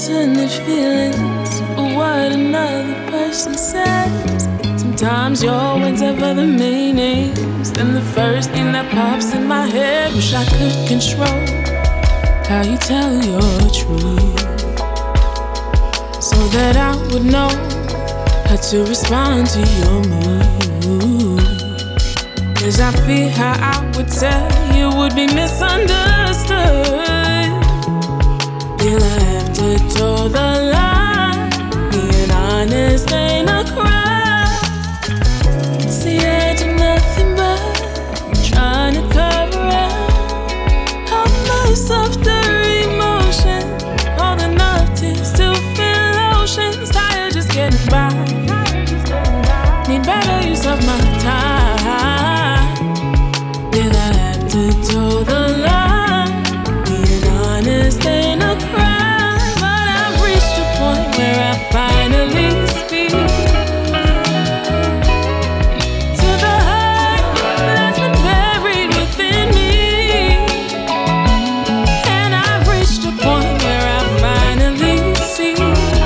dissonant feelings for what another person says. Sometimes your words have other meanings than the first thing that pops in my head. Wish I could control how you tell your truth, so that I would know how to respond to your mood. 'Cause I fear how I would tell you would be misunderstood. Feel I have to toe the line. Being honest ain't a crime. See, I do nothing but trying to cover up all my softer emotion. All enough tears to fill oceans. Tired just getting by. Need better use of my time. Feel I have to toe the line. Being honest ain't a crime, but I've reached a point where I finally speak to the hurt that's been buried within me. And I've reached a point where I finally see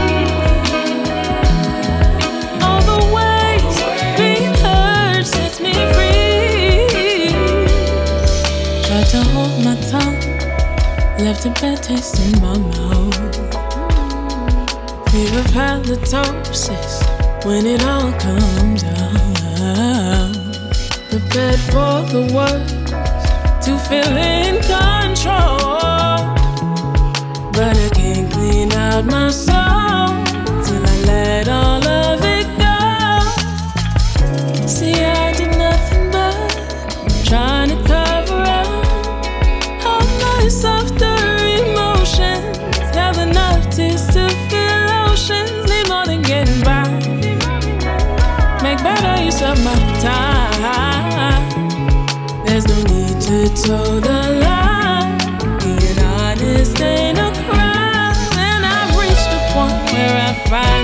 all the ways being hurt sets me free. Tried to hold my tongue, left a bad taste in my mouth. Fear of halitosis when it all comes out. Prepared for the worst, to feel in control, but I can't clean out my soul till I let all of it go. See, I did nothing but trying to cover up all my softer emotions. Have enough tears to fill oceans. Need more than getting by. Make better use of my time. There's no need to toe the line. Being honest ain't a crime. And I've reached a point where I find